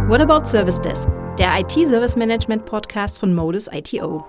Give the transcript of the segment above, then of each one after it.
What About Service Desk, der IT-Service-Management-Podcast von Modus ITO.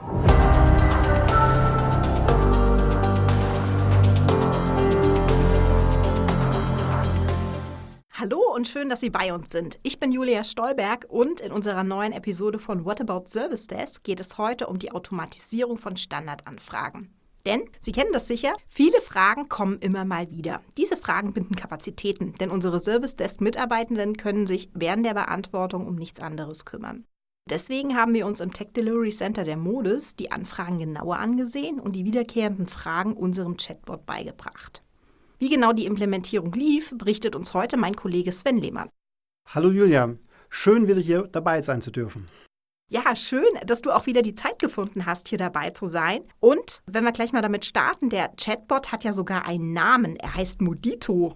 Hallo und schön, dass Sie bei uns sind. Ich bin Julia Stolberg und in unserer neuen Episode von What About Service Desk geht es heute um die Automatisierung von Standardanfragen. Denn, Sie kennen das sicher, viele Fragen kommen immer mal wieder. Diese Fragen binden Kapazitäten, denn unsere Service Desk-Mitarbeitenden können sich während der Beantwortung um nichts anderes kümmern. Deswegen haben wir uns im Tech Delivery Center der Modus die Anfragen genauer angesehen und die wiederkehrenden Fragen unserem Chatbot beigebracht. Wie genau die Implementierung lief, berichtet uns heute mein Kollege Sven Lehmann. Hallo Julia, schön wieder hier dabei sein zu dürfen. Ja, schön, dass du auch wieder die Zeit gefunden hast, hier dabei zu sein. Und wenn wir gleich mal damit starten, der Chatbot hat ja sogar einen Namen. Er heißt Modito.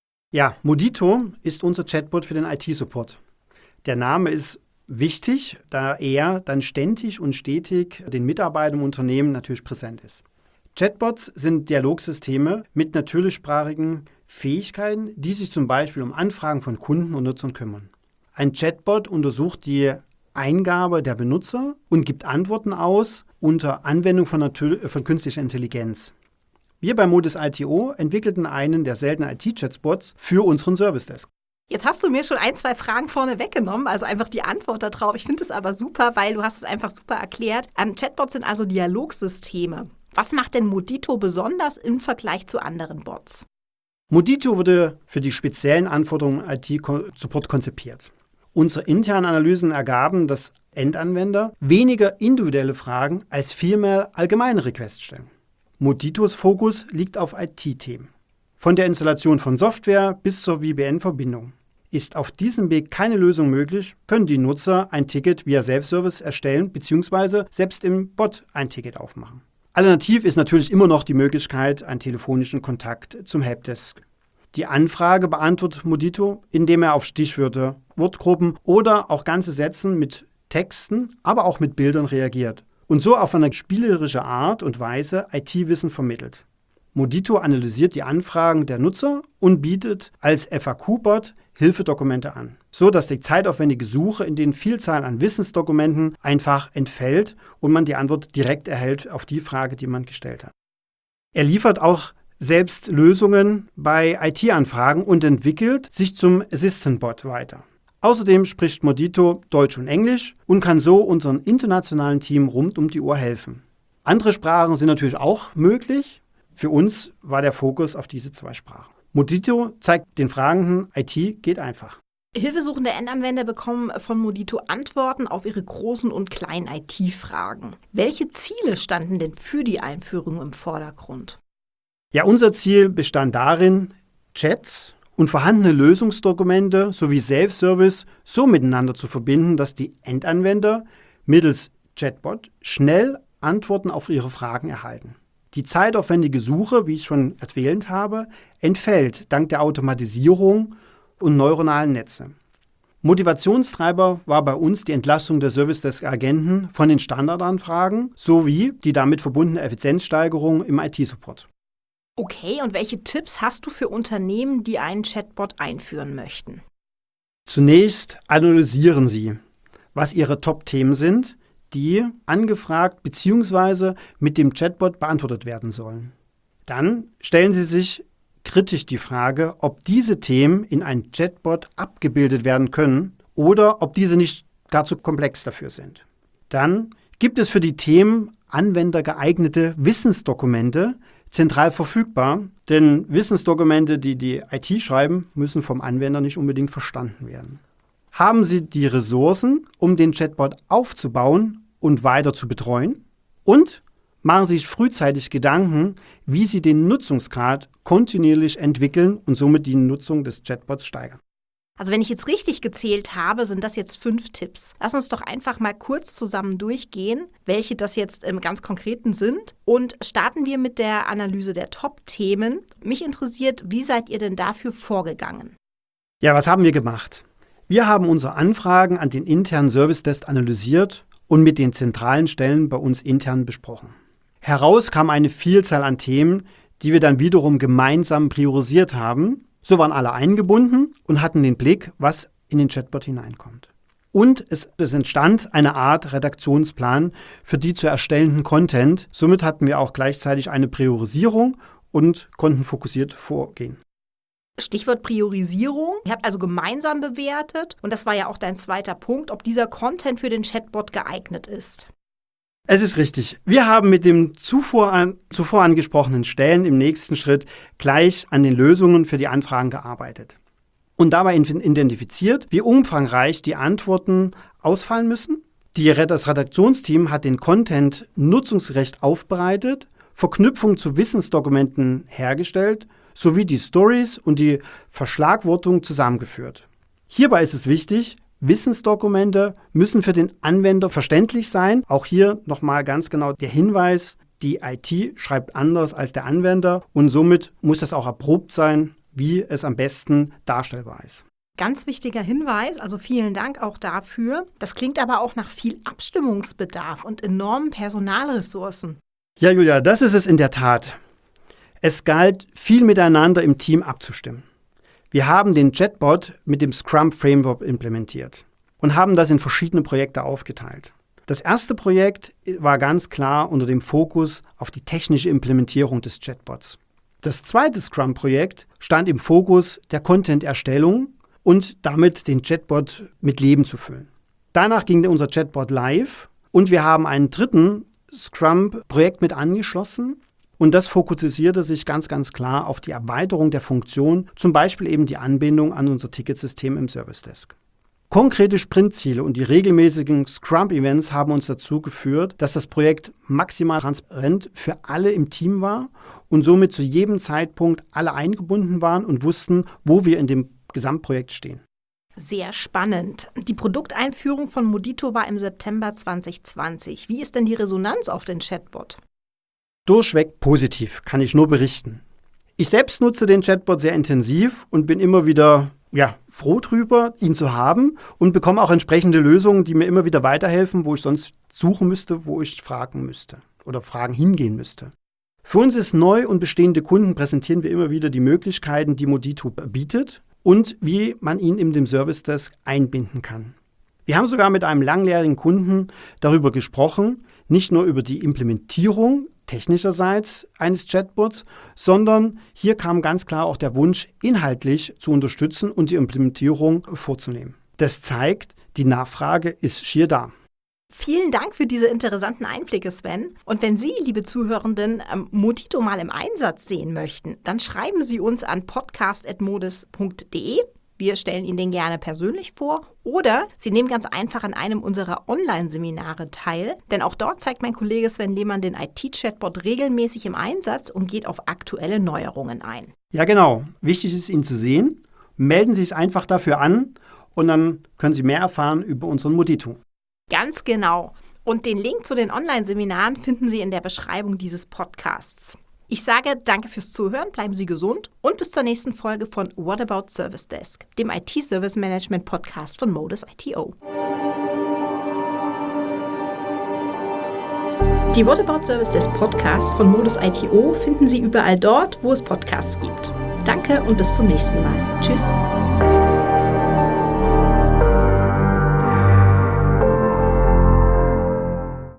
Ja, Modito ist unser Chatbot für den IT-Support. Der Name ist wichtig, da er dann ständig und stetig den Mitarbeitern im Unternehmen natürlich präsent ist. Chatbots sind Dialogsysteme mit natürlichsprachigen Fähigkeiten, die sich zum Beispiel um Anfragen von Kunden und Nutzern kümmern. Ein Chatbot untersucht die Eingabe der Benutzer und gibt Antworten aus unter Anwendung von künstlicher Intelligenz. Wir bei Modus ITO entwickelten einen der seltenen IT-Chatbots für unseren Service Desk. Jetzt hast du mir schon 1-2 Fragen vorne weggenommen, also einfach die Antwort darauf. Ich finde es aber super, weil du hast es einfach super erklärt. Chatbots sind also Dialogsysteme. Was macht denn Modito besonders im Vergleich zu anderen Bots? Modito wurde für die speziellen Anforderungen IT-Support konzipiert. Unsere internen Analysen ergaben, dass Endanwender weniger individuelle Fragen als vielmehr allgemeine Requests stellen. Moditos Fokus liegt auf IT-Themen. Von der Installation von Software bis zur VPN-Verbindung. Ist auf diesem Weg keine Lösung möglich, können die Nutzer ein Ticket via Self-Service erstellen bzw. selbst im Bot ein Ticket aufmachen. Alternativ ist natürlich immer noch die Möglichkeit, einen telefonischen Kontakt zum Helpdesk. Die Anfrage beantwortet Modito, indem er auf Stichwörter, Wortgruppen oder auch ganze Sätzen mit Texten, aber auch mit Bildern reagiert und so auf eine spielerische Art und Weise IT-Wissen vermittelt. Modito analysiert die Anfragen der Nutzer und bietet als FAQ-Bot Hilfedokumente an, so dass die zeitaufwendige Suche in den Vielzahlen an Wissensdokumenten einfach entfällt und man die Antwort direkt erhält auf die Frage, die man gestellt hat. Er liefert auch selbst Lösungen bei IT-Anfragen und entwickelt sich zum Assistant-Bot weiter. Außerdem spricht Modito Deutsch und Englisch und kann so unserem internationalen Team rund um die Uhr helfen. Andere Sprachen sind natürlich auch möglich. Für uns war der Fokus auf diese 2 Sprachen. Modito zeigt den Fragenden, IT geht einfach. Hilfesuchende Endanwender bekommen von Modito Antworten auf ihre großen und kleinen IT-Fragen. Welche Ziele standen denn für die Einführung im Vordergrund? Ja, unser Ziel bestand darin, Chats und vorhandene Lösungsdokumente sowie Self-Service so miteinander zu verbinden, dass die Endanwender mittels Chatbot schnell Antworten auf ihre Fragen erhalten. Die zeitaufwendige Suche, wie ich schon erwähnt habe, entfällt dank der Automatisierung und neuronalen Netze. Motivationstreiber war bei uns die Entlastung der Service Desk-Agenten von den Standardanfragen sowie die damit verbundene Effizienzsteigerung im IT-Support. Okay, und welche Tipps hast du für Unternehmen, die einen Chatbot einführen möchten? Zunächst analysieren Sie, was Ihre Top-Themen sind, die angefragt bzw. mit dem Chatbot beantwortet werden sollen. Dann stellen Sie sich kritisch die Frage, ob diese Themen in einem Chatbot abgebildet werden können oder ob diese nicht gar zu komplex dafür sind. Dann gibt es für die Themen anwendergeeignete Wissensdokumente, zentral verfügbar, denn Wissensdokumente, die die IT schreiben, müssen vom Anwender nicht unbedingt verstanden werden. Haben Sie die Ressourcen, um den Chatbot aufzubauen und weiter zu betreuen? Und machen Sie sich frühzeitig Gedanken, wie Sie den Nutzungsgrad kontinuierlich entwickeln und somit die Nutzung des Chatbots steigern. Also wenn ich jetzt richtig gezählt habe, sind das jetzt 5 Tipps. Lass uns doch einfach mal kurz zusammen durchgehen, welche das jetzt im ganz Konkreten sind. Und starten wir mit der Analyse der Top-Themen. Mich interessiert, wie seid ihr denn dafür vorgegangen? Ja, was haben wir gemacht? Wir haben unsere Anfragen an den internen Service Desk analysiert und mit den zentralen Stellen bei uns intern besprochen. Heraus kam eine Vielzahl an Themen, die wir dann wiederum gemeinsam priorisiert haben. So waren alle eingebunden und hatten den Blick, was in den Chatbot hineinkommt. Und es entstand eine Art Redaktionsplan für die zu erstellenden Content. Somit hatten wir auch gleichzeitig eine Priorisierung und konnten fokussiert vorgehen. Stichwort Priorisierung. Ihr habt also gemeinsam bewertet und das war ja auch dein zweiter Punkt, ob dieser Content für den Chatbot geeignet ist. Es ist richtig. Wir haben mit den zuvor angesprochenen Stellen im nächsten Schritt gleich an den Lösungen für die Anfragen gearbeitet. Und dabei identifiziert, wie umfangreich die Antworten ausfallen müssen. Das Redaktionsteam hat den Content nutzungsgerecht aufbereitet, Verknüpfung zu Wissensdokumenten hergestellt, sowie die Stories und die Verschlagwortung zusammengeführt. Hierbei ist es wichtig, Wissensdokumente müssen für den Anwender verständlich sein. Auch hier nochmal ganz genau der Hinweis, die IT schreibt anders als der Anwender und somit muss das auch erprobt sein, wie es am besten darstellbar ist. Ganz wichtiger Hinweis, also vielen Dank auch dafür. Das klingt aber auch nach viel Abstimmungsbedarf und enormen Personalressourcen. Ja, Julia, das ist es in der Tat. Es galt, viel miteinander im Team abzustimmen. Wir haben den Chatbot mit dem Scrum-Framework implementiert und haben das in verschiedene Projekte aufgeteilt. Das erste Projekt war ganz klar unter dem Fokus auf die technische Implementierung des Chatbots. Das zweite Scrum-Projekt stand im Fokus der Content-Erstellung und damit den Chatbot mit Leben zu füllen. Danach ging unser Chatbot live und wir haben einen dritten Scrum-Projekt mit angeschlossen. Und das fokussierte sich ganz klar auf die Erweiterung der Funktion, zum Beispiel eben die Anbindung an unser Ticketsystem im Service Desk. Konkrete Sprintziele und die regelmäßigen Scrum-Events haben uns dazu geführt, dass das Projekt maximal transparent für alle im Team war und somit zu jedem Zeitpunkt alle eingebunden waren und wussten, wo wir in dem Gesamtprojekt stehen. Sehr spannend. Die Produkteinführung von Modito war im September 2020. Wie ist denn die Resonanz auf den Chatbot? Durchweg positiv, kann ich nur berichten. Ich selbst nutze den Chatbot sehr intensiv und bin immer wieder froh drüber, ihn zu haben und bekomme auch entsprechende Lösungen, die mir immer wieder weiterhelfen, wo ich sonst suchen müsste, wo ich fragen müsste oder Fragen hingehen müsste. Für uns ist neu und bestehende Kunden präsentieren wir immer wieder die Möglichkeiten, die Modito bietet und wie man ihn in dem Service Desk einbinden kann. Wir haben sogar mit einem langjährigen Kunden darüber gesprochen, nicht nur über die Implementierung technischerseits eines Chatbots, sondern hier kam ganz klar auch der Wunsch, inhaltlich zu unterstützen und die Implementierung vorzunehmen. Das zeigt, die Nachfrage ist schier da. Vielen Dank für diese interessanten Einblicke, Sven. Und wenn Sie, liebe Zuhörenden, Modito mal im Einsatz sehen möchten, dann schreiben Sie uns an podcast@modis.de. Wir stellen Ihnen den gerne persönlich vor oder Sie nehmen ganz einfach an einem unserer Online-Seminare teil, denn auch dort zeigt mein Kollege Sven Lehmann den IT-Chatbot regelmäßig im Einsatz und geht auf aktuelle Neuerungen ein. Ja, genau. Wichtig ist, ihn zu sehen. Melden Sie sich einfach dafür an und dann können Sie mehr erfahren über unseren Modito. Ganz genau. Und den Link zu den Online-Seminaren finden Sie in der Beschreibung dieses Podcasts. Ich sage danke fürs Zuhören, bleiben Sie gesund und bis zur nächsten Folge von What About Service Desk, dem IT-Service-Management-Podcast von Modis ITO. Die What About Service Desk Podcasts von Modis ITO finden Sie überall dort, wo es Podcasts gibt. Danke und bis zum nächsten Mal. Tschüss.